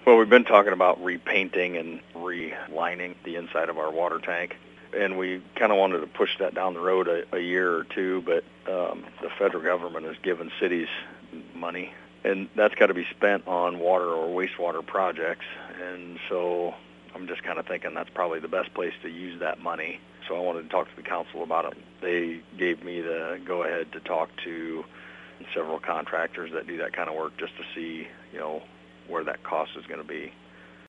Well, we've been talking about repainting and relining the inside of our water tank, and we kind of wanted to push that down the road a year or two, but the federal government has given cities money, and that's got to be spent on water or wastewater projects, and so I'm just kind of thinking that's probably the best place to use that money. So I wanted to talk to the council about it. They gave me the go-ahead to talk to several contractors that do that kind of work just to see, where that cost is going to be.